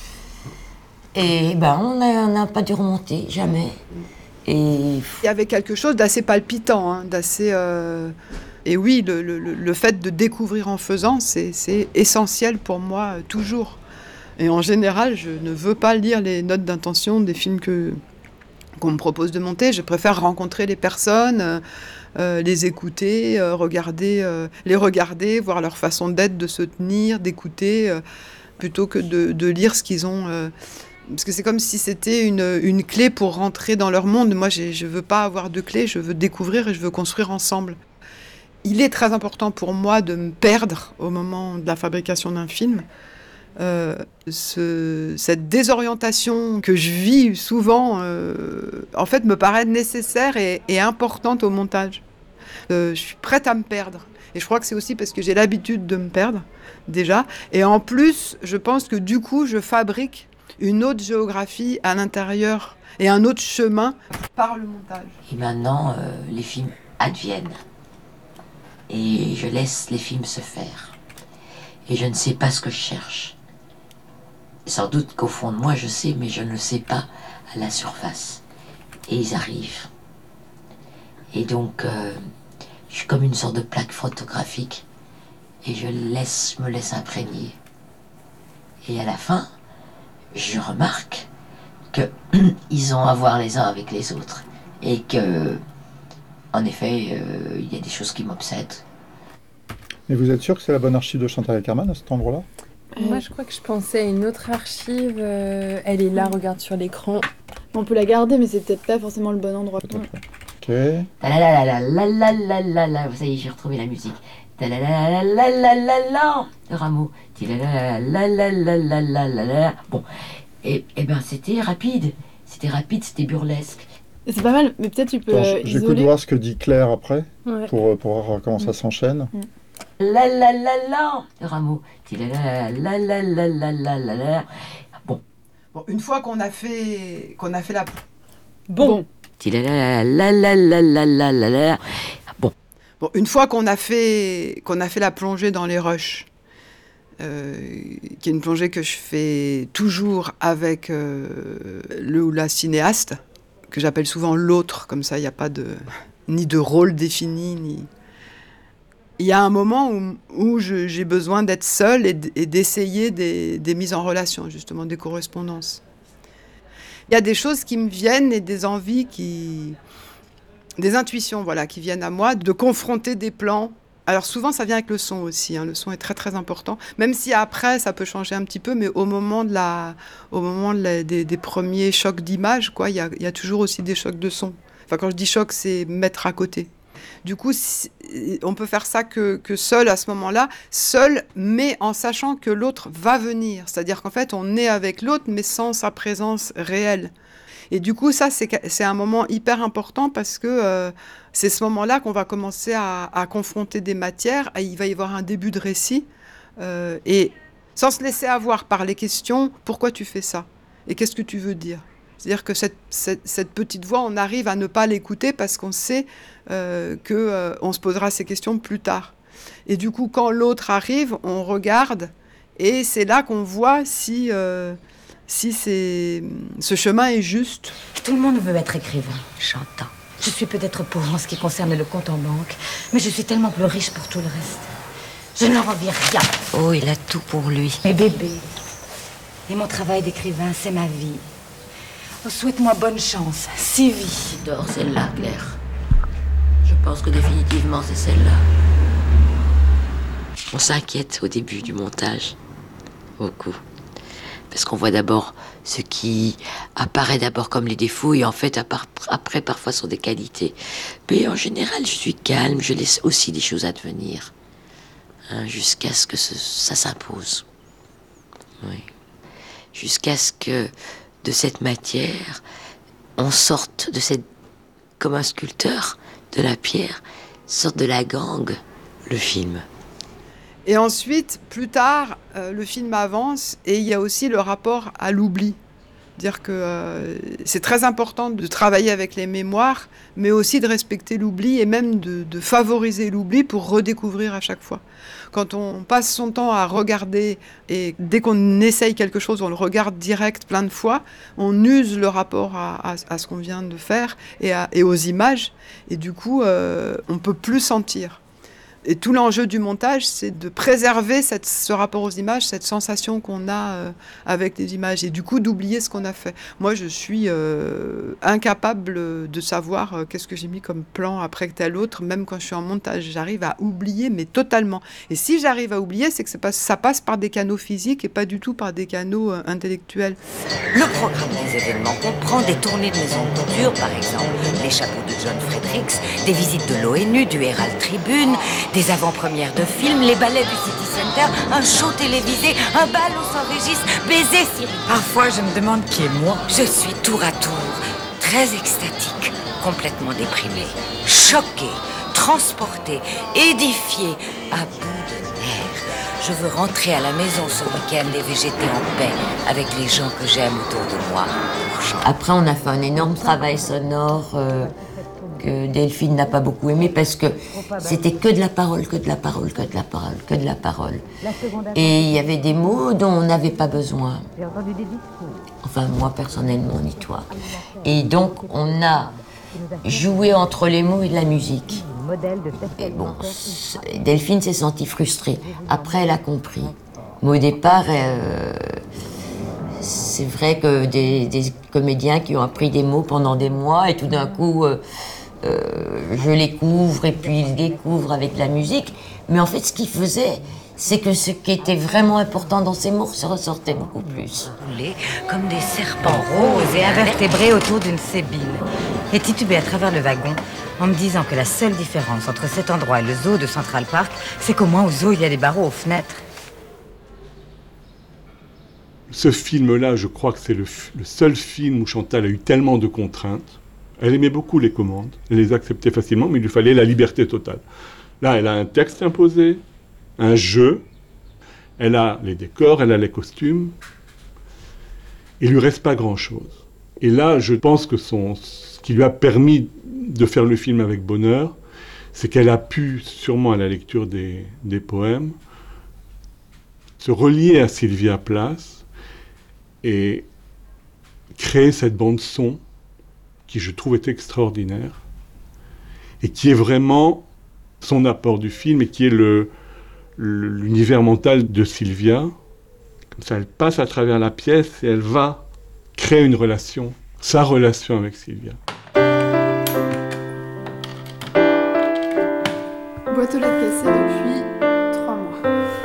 Et ben, on n'a pas dû remonter, jamais. Mm. Et... Il y avait quelque chose d'assez palpitant, hein, d'assez... Euh... Et oui, le, le, le fait de découvrir en faisant, c'est, c'est essentiel pour moi, euh, toujours. Et en général, je ne veux pas lire les notes d'intention des films que, qu'on me propose de monter. Je préfère rencontrer les personnes, euh, les écouter, euh, regarder, euh, les regarder, voir leur façon d'être, de se tenir, d'écouter, euh, plutôt que de, de lire ce qu'ils ont... Euh, parce que c'est comme si c'était une, une clé pour rentrer dans leur monde. Moi, j'ai, je ne veux pas avoir de clé, je veux découvrir et je veux construire ensemble. Il est très important pour moi de me perdre au moment de la fabrication d'un film. Euh, ce, cette désorientation que je vis souvent, euh, en fait, me paraît nécessaire et, et importante au montage. Euh, je suis prête à me perdre. Et je crois que c'est aussi parce que j'ai l'habitude de me perdre, déjà. Et en plus, je pense que du coup, je fabrique une autre géographie à l'intérieur et un autre chemin par le montage. Et maintenant, euh, les films adviennent. Et je laisse les films se faire. Et je ne sais pas ce que je cherche. Sans doute qu'au fond de moi, je sais, mais je ne le sais pas à la surface. Et ils arrivent. Et donc, euh, je suis comme une sorte de plaque photographique. Et je, laisse, je me laisse imprégner. Et à la fin, je remarque qu'ils ont à voir les uns avec les autres. Et que, en effet, euh, il y a des choses qui m'obsèdent. Mais vous êtes sûr que c'est la bonne archive de Chantal Akerman à cet endroit-là ? Moi, je crois que je pensais à une autre archive. Euh, elle est là, regarde sur l'écran. On peut la garder, mais c'est peut-être pas forcément le bon endroit. Ok. La la la la la la la la. Ça y est, j'ai retrouvé la musique. La la la la la la la. Le rameau. La la la la la la la la la. Bon, et eh ben c'était rapide. C'était rapide, c'était burlesque. C'est pas mal, mais peut-être tu peux Attends, euh, j'écoute isoler. voir ce que dit Claire après, Ouais. pour, pour voir comment ça s'enchaîne. Mm. La la la la. Le rameau. La la la la la la la la la. Bon. Bon, une fois qu'on a fait, qu'on a fait la... Bon. La la la la la la la la la. Bon. Bon, une fois qu'on a fait, qu'on a fait la plongée dans les rushs, euh, qui est une plongée que je fais toujours avec euh, le ou la cinéaste, que j'appelle souvent l'autre, comme ça il n'y a pas de, ni de rôle défini, ni... Il y a un moment où, où je, j'ai besoin d'être seule et, d- et d'essayer des, des mises en relation, justement, des correspondances. Il y a des choses qui me viennent et des envies qui... des intuitions, voilà, qui viennent à moi, de confronter des plans. Alors souvent, ça vient avec le son aussi, hein. Le son est très très important, même si après, ça peut changer un petit peu, mais au moment, de la, au moment de la, des, des premiers chocs d'image, quoi, il y a, il y a toujours aussi des chocs de son. Enfin, quand je dis choc, c'est mettre à côté. Du coup, si, on peut faire ça que, que seul à ce moment-là, seul, mais en sachant que l'autre va venir. C'est-à-dire qu'en fait, on est avec l'autre, mais sans sa présence réelle. Et du coup, ça, c'est, c'est un moment hyper important parce que euh, c'est ce moment-là qu'on va commencer à, à confronter des matières. Et il va y avoir un début de récit. Euh, et sans se laisser avoir par les questions, pourquoi tu fais ça ? Et qu'est-ce que tu veux dire ? C'est-à-dire que cette, cette, cette petite voix, on arrive à ne pas l'écouter parce qu'on sait euh, qu'on euh, se posera ces questions plus tard. Et du coup, quand l'autre arrive, on regarde et c'est là qu'on voit si, euh, si c'est, ce chemin est juste. Tout le monde veut être écrivain, j'entends. Je suis peut-être pauvre en ce qui concerne le compte en banque, mais je suis tellement plus riche pour tout le reste. Je ne leur envie rien. Oh, il a tout pour lui. Mes bébés. Et mon travail d'écrivain, c'est ma vie. Oh, souhaite-moi bonne chance, Sylvie. J'adore celle-là, Claire. Je pense que définitivement, c'est celle-là. On s'inquiète au début du montage. Beaucoup. Parce qu'on voit d'abord ce qui apparaît d'abord comme les défauts et en fait après parfois sont des qualités. Mais en général, je suis calme, je laisse aussi des choses advenir. Hein, jusqu'à ce que ce, ça s'impose. Oui. Jusqu'à ce que de cette matière, on sorte de cette, comme un sculpteur, de la pierre, sorte de la gangue, le film. Et ensuite, plus tard, euh, le film avance et il y a aussi le rapport à l'oubli. Dire que euh, c'est très important de travailler avec les mémoires, mais aussi de respecter l'oubli et même de, de favoriser l'oubli pour redécouvrir à chaque fois. Quand on passe son temps à regarder et dès qu'on essaye quelque chose, on le regarde direct plein de fois, on use le rapport à, à, à ce qu'on vient de faire et, à, et aux images et du coup, euh, on ne peut plus sentir. Et tout l'enjeu du montage, c'est de préserver cette, ce rapport aux images, cette sensation qu'on a euh, avec les images, et du coup d'oublier ce qu'on a fait. Moi, je suis euh, incapable de savoir euh, qu'est-ce que j'ai mis comme plan après que tel autre, même quand je suis en montage. J'arrive à oublier, mais totalement. Et si j'arrive à oublier, c'est que c'est pas, ça passe par des canaux physiques et pas du tout par des canaux euh, intellectuels. Le programme des événements comprend des tournées de maisons de couture, par exemple, les chapeaux de John Fredericks, des visites de l'ONU, du Herald Tribune, des avant-premières de films, les ballets du City Center, un show télévisé, un bal au sans-registre, baiser Cyril. Parfois, je me demande qui est moi. Je suis tour à tour, très extatique, complètement déprimée, choquée, transportée, édifiée, à bout de nerfs. Je veux rentrer à la maison ce week-end et végéter en paix avec les gens que j'aime autour de moi. Après, on a fait un énorme travail sonore euh, que Delphine n'a pas beaucoup aimé parce que c'était que de la parole, que de la parole, que de la parole, que de la parole. Et il y avait des mots dont on n'avait pas besoin. Enfin, moi personnellement, ni toi. Et donc, on a joué entre les mots et de la musique. Et bon, Delphine s'est sentie frustrée. Après, elle a compris. Mais au départ, euh, c'est vrai que des, des comédiens qui ont appris des mots pendant des mois et tout d'un coup, euh, euh, je les couvre et puis ils découvrent avec la musique. Mais en fait, ce qu'ils faisaient, c'est que ce qui était vraiment important dans ces mots se ressortait beaucoup plus. Comme des serpents roses et invertébrés autour d'une sébile. Et titubé à travers le wagon, en me disant que la seule différence entre cet endroit et le zoo de Central Park, c'est qu'au moins au zoo, il y a des barreaux aux fenêtres. Ce film-là, je crois que c'est le, le seul film où Chantal a eu tellement de contraintes. Elle aimait beaucoup les commandes, elle les acceptait facilement, mais il lui fallait la liberté totale. Là, elle a un texte imposé, un jeu, elle a les décors, elle a les costumes. Il lui reste pas grand-chose. Et là, je pense que son, ce qui lui a permis de faire le film avec bonheur, c'est qu'elle a pu, sûrement à la lecture des, des poèmes, se relier à Sylvia Plath et créer cette bande-son qui, je trouve, est extraordinaire et qui est vraiment son apport du film et qui est le, le, l'univers mental de Sylvia. Comme ça, elle passe à travers la pièce et elle va créer une relation, sa relation avec Sylvia. Boîte aux lettres cassée depuis trois mois.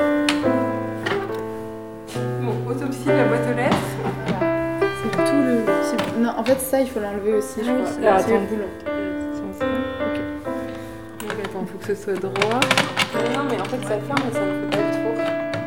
Bon, autopsie de la boîte aux lettres. Voilà. C'est tout le... c'est- Non, en fait, ça, il faut l'enlever aussi, je Ah oui, crois. c'est Là, là, c'est le attends. boulon. Ok. Donc attends, faut que ce soit droit. Non, mais en fait, ça ferme, mais ça ne fait pas le tour.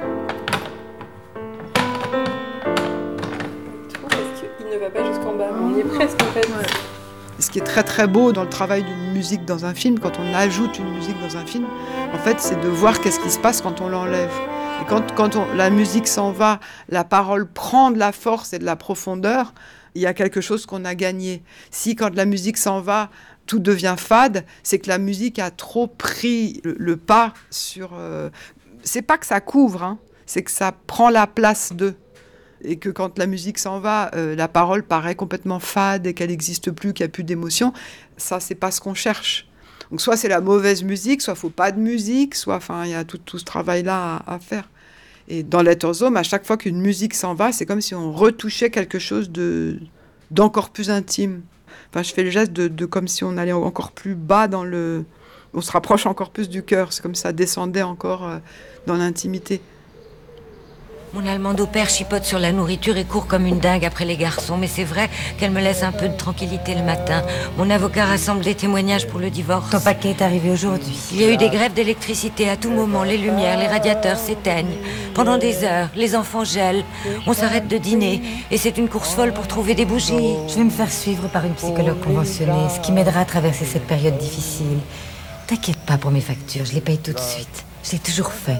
Le tour, parce qu'il ne va pas jusqu'en bas. On y est presque, en fait. Ce qui est très très beau dans le travail d'une musique dans un film, quand on ajoute une musique dans un film, en fait, c'est de voir qu'est-ce qui se passe quand on l'enlève. Et quand, quand on- la musique s'en va, la parole prend de la force et de la profondeur, il y a quelque chose qu'on a gagné. Si quand la musique s'en va, tout devient fade, c'est que la musique a trop pris le, le pas sur... Euh, c'est pas que ça couvre, hein, c'est que ça prend la place d'eux. Et que quand la musique s'en va, euh, la parole paraît complètement fade et qu'elle n'existe plus, qu'il n'y a plus d'émotion. Ça, c'est pas ce qu'on cherche. Donc soit c'est la mauvaise musique, soit il ne faut pas de musique, soit enfin il y a tout, tout ce travail-là à, à faire. Et dans Letters Home, à chaque fois qu'une musique s'en va, c'est comme si on retouchait quelque chose de, d'encore plus intime. Enfin, je fais le geste de, de comme si on allait encore plus bas dans le... On se rapproche encore plus du cœur. C'est comme si ça descendait encore euh, dans l'intimité. Mon Allemande au père chipote sur la nourriture et court comme une dingue après les garçons, mais c'est vrai qu'elle me laisse un peu de tranquillité le matin. Mon avocat rassemble des témoignages pour le divorce. Ton paquet est arrivé aujourd'hui. Il y a eu des grèves d'électricité à tout moment, les lumières, les radiateurs s'éteignent. Pendant des heures, les enfants gèlent, on s'arrête de dîner, et c'est une course folle pour trouver des bougies. Je vais me faire suivre par une psychologue conventionnée, ce qui m'aidera à traverser cette période difficile. T'inquiète pas pour mes factures, je les paye tout de suite. Je l'ai toujours fait.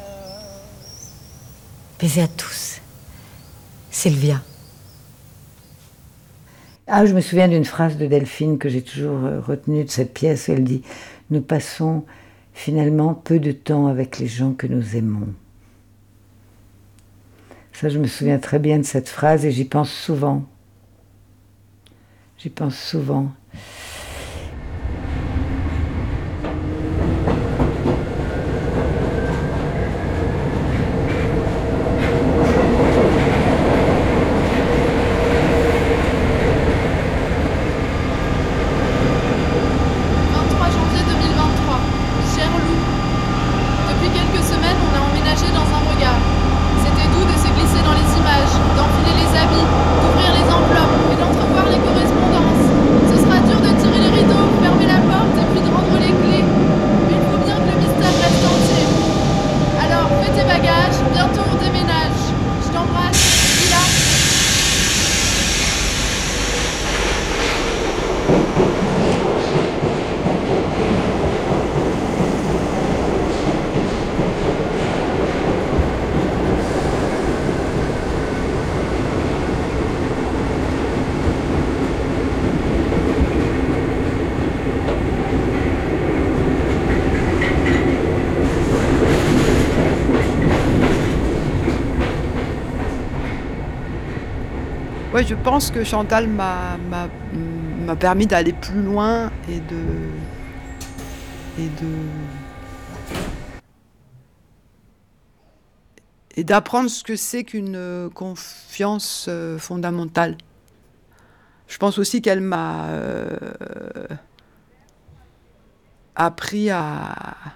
Baiser à tous. Sylvia. Ah, je me souviens d'une phrase de Delphine que j'ai toujours euh, retenue de cette pièce. Elle dit « Nous passons finalement peu de temps avec les gens que nous aimons ». Ça, je me souviens très bien de cette phrase et j'y pense souvent. J'y pense souvent. Ouais, je pense que Chantal m'a, m'a, m'a permis d'aller plus loin et de... et de... et d'apprendre ce que c'est qu'une confiance fondamentale. Je pense aussi qu'elle m'a euh, appris à,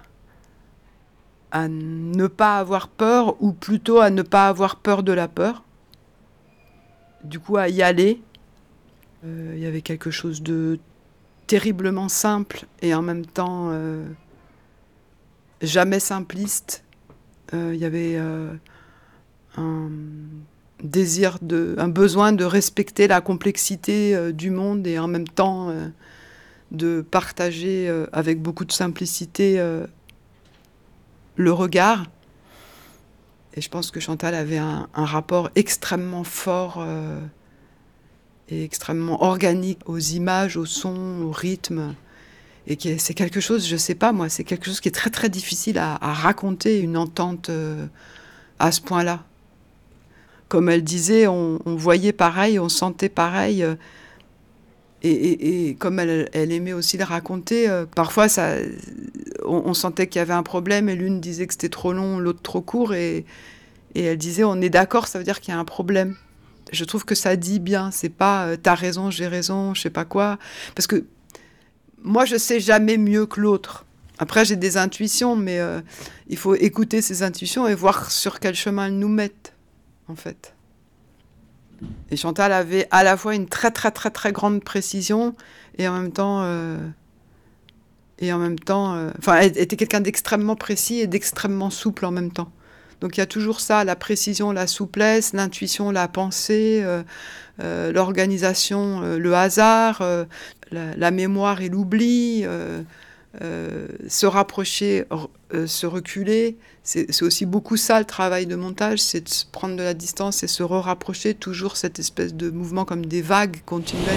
à ne pas avoir peur, ou plutôt à ne pas avoir peur de la peur. Du coup, à y aller. Euh, il y avait quelque chose de terriblement simple et en même temps euh, jamais simpliste. Euh, il y avait euh, un désir, de, un besoin de respecter la complexité euh, du monde et en même temps euh, de partager euh, avec beaucoup de simplicité euh, le regard. Et je pense que Chantal avait un, un rapport extrêmement fort euh, et extrêmement organique aux images, au son, au rythme. Et qui est, c'est quelque chose, je sais pas moi, c'est quelque chose qui est très très difficile à, à raconter, une entente euh, à ce point-là. Comme elle disait, on, on voyait pareil, on sentait pareil. Euh, et, et, et comme elle, elle aimait aussi le raconter, euh, parfois ça, on, on sentait qu'il y avait un problème et l'une disait que c'était trop long, l'autre trop court. Et, et elle disait, on est d'accord, ça veut dire qu'il y a un problème. Je trouve que ça dit bien, c'est pas euh, t'as raison, j'ai raison, je sais pas quoi. Parce que moi, je sais jamais mieux que l'autre. Après, j'ai des intuitions, mais euh, il faut écouter ces intuitions et voir sur quel chemin elles nous mettent, en fait. Et Chantal avait à la fois une très, très, très, très grande précision et en même temps... Euh, et en même temps... Euh, enfin, elle était quelqu'un d'extrêmement précis et d'extrêmement souple en même temps. Donc il y a toujours ça, la précision, la souplesse, l'intuition, la pensée, euh, euh, l'organisation, euh, le hasard, euh, la, la mémoire et l'oubli, euh, euh, se rapprocher, euh, se reculer. C'est, c'est aussi beaucoup ça le travail de montage, c'est de se prendre de la distance et se re-rapprocher, toujours cette espèce de mouvement comme des vagues continuelles.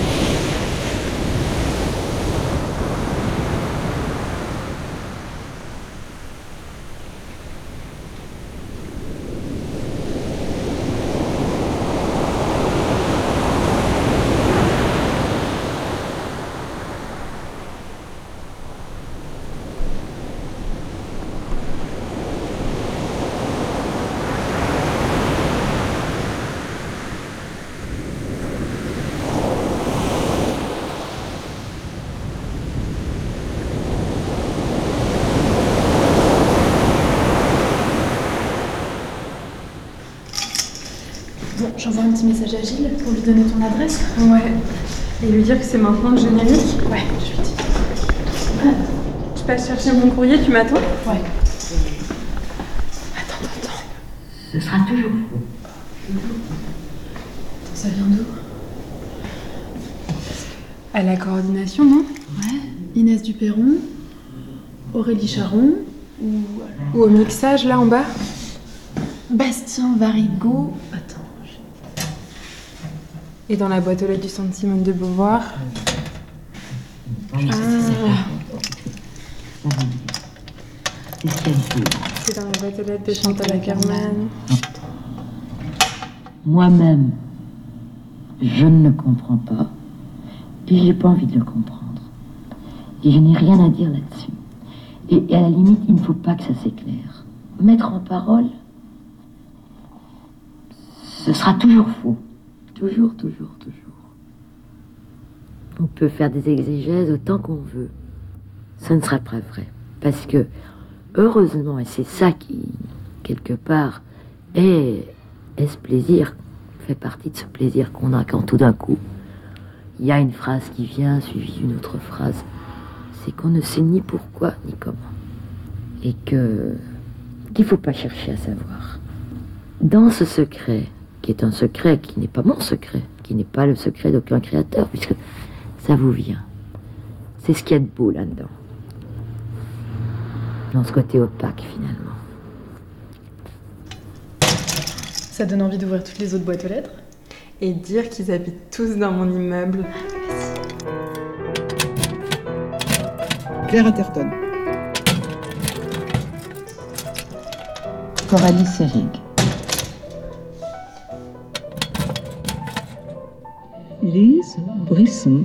J'envoie un petit message à Gilles pour lui donner ton adresse. Ouais. Et lui dire que c'est maintenant le générique. Ouais, je lui dis. Ah. Je passe chercher mon courrier, tu m'attends? Ouais. Attends, attends. Ce sera toujours faux. Ça vient d'où? À la coordination, non? Ouais. Inès Duperron, Aurélie Charon, ou... Ou au mixage, là, en bas? Bastien Varigo. Attends. Et dans la boîte aux lettres du centre Simone de Beauvoir. Ah. C'est dans la boîte aux lettres de Chantal Akerman. Moi-même, je ne le comprends pas. Et j'ai pas envie de le comprendre. Et je n'ai rien à dire là-dessus. Et, et à la limite, il ne faut pas que ça s'éclaire. Mettre en parole, ce sera toujours faux. Toujours, toujours, toujours. On peut faire des exégèses autant qu'on veut. Ce ne sera pas vrai. Parce que, heureusement, et c'est ça qui, quelque part, est, est ce plaisir, fait partie de ce plaisir qu'on a quand tout d'un coup, il y a une phrase qui vient, suivie d'une autre phrase. C'est qu'on ne sait ni pourquoi, ni comment. Et que, qu'il ne faut pas chercher à savoir. Dans ce secret, qui est un secret qui n'est pas mon secret, qui n'est pas le secret d'aucun créateur, puisque ça vous vient. C'est ce qu'il y a de beau là-dedans. Dans ce côté opaque, finalement. Ça donne envie d'ouvrir toutes les autres boîtes aux lettres? Et dire qu'ils habitent tous dans mon immeuble. Claire Atherton. Coralie Sérig. Lise Brisson.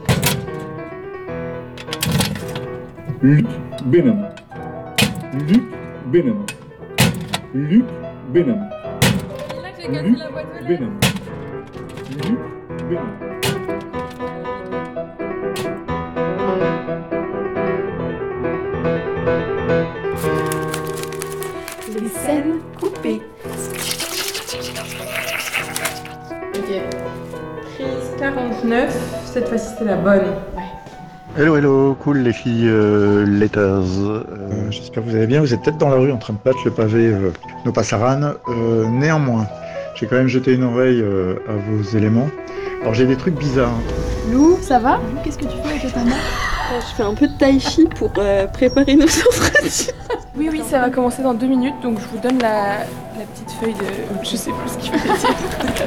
Luc Benham. Luc Benham. Luc Benham. Luc Benham. Luc Benham. Les scènes coupées. Ok. Prise quarante-neuf, cette fois-ci c'est la bonne. Hello, hello, cool les filles euh, Letters. Euh, J'espère que vous allez bien. Vous êtes peut-être dans la rue en train de battre le pavé euh, nos passaranes. Euh, néanmoins, j'ai quand même jeté une oreille euh, à vos éléments. Alors j'ai des trucs bizarres. Lou, ça va? Qu'est-ce que tu fais avec ta main? Je fais un peu de tai chi pour euh, préparer nos entretiens. Oui, oui, ça va commencer dans deux minutes, donc je vous donne la, la petite feuille de... Je sais plus ce qu'il fallait dire.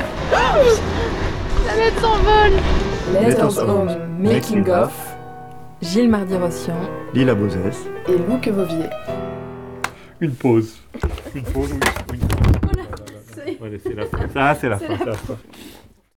La lettre s'envole. Letters Home Making of. Gilles Mardy-Rossian. Lila Bozès. Et Lou Quevovier. Une pause. Une pause, oui. Une pause. Voilà, c'est... Voilà, c'est la fin. Ça, c'est la C'est fin. la c'est la fin. fin.